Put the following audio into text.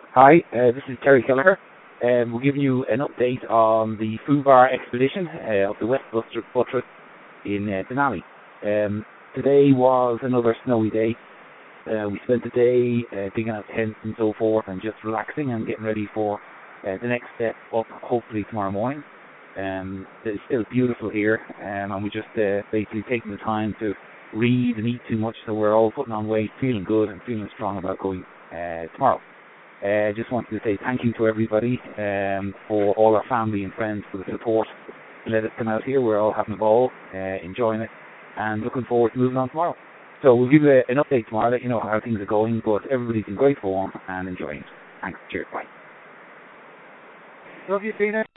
Hi, this is Terry Kelleher. We're giving you an update on the Fubar expedition of the West Buttress in Denali. Today was another snowy day. We spent the day digging out tents and so forth and just relaxing and getting ready for the next step up, hopefully tomorrow morning. It's still beautiful here, and we're just basically taking the time to read and eat too much, so we're all putting on weight, feeling good and feeling strong about going tomorrow. Just wanted to say thank you to everybody for all our family and friends for the support to let us come out here. We're all having a ball, enjoying it, and looking forward to moving on tomorrow. So we'll give you an update tomorrow, let you know how things are going, but everybody's in great form and enjoying it. Thanks. Cheers. Bye. Love you, Tina.